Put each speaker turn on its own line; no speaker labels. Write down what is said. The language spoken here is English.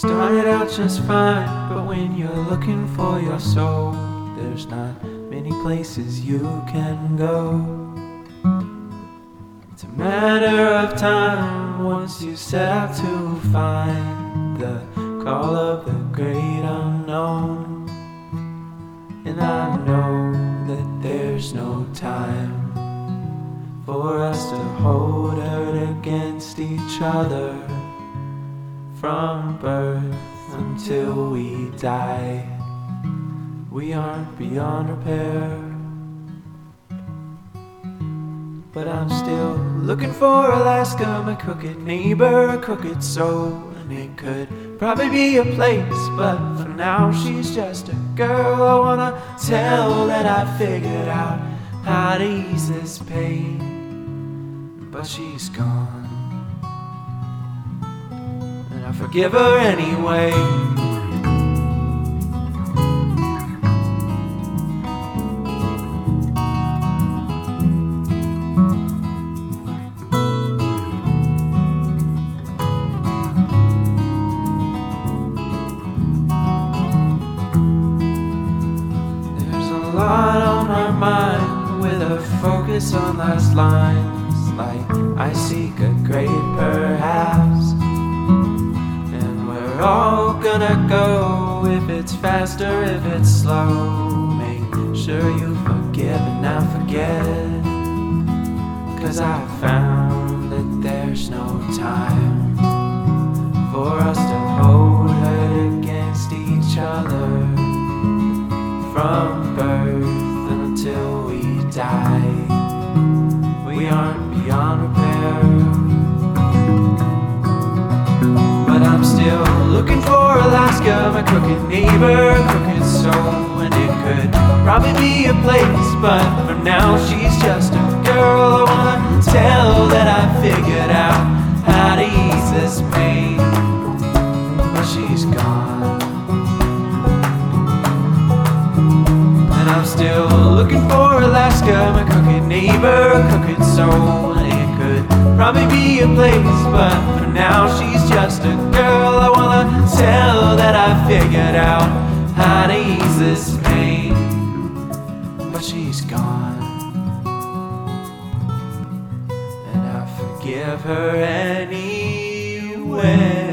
Started out just fine, but when you're looking for your soul, there's not many places you can go. It's a matter of time once you set out to find the call of the great unknown. And I know that there's no time for us to hold her against each other. From birth until we die, we aren't beyond repair. But I'm still looking for Alaska, my crooked neighbor, a crooked soul. And it could probably be a place, but for now she's just a girl. I wanna tell that I figured out how to ease this pain, but she's gone. I forgive her anyway. There's a lot on my mind with a focus on last lines, like I seek a great perhaps. We're all gonna go, if it's fast or if it's slow. Make sure you forgive and now forget, 'cause I found that there's no time for us to hold her against each other. From birth until we die, we aren't beyond repair. But I'm still looking for Alaska, my crooked neighbor, crooked soul. And it could probably be a place, but for now she's just a girl. I wanna tell that I figured out how to ease this pain, but she's gone. And I'm still looking for Alaska, my crooked neighbor, crooked soul. And it could probably be a place, but for now she's just a girl. I wanna tell that I figured out how to ease this pain, but she's gone. And I forgive her anyway.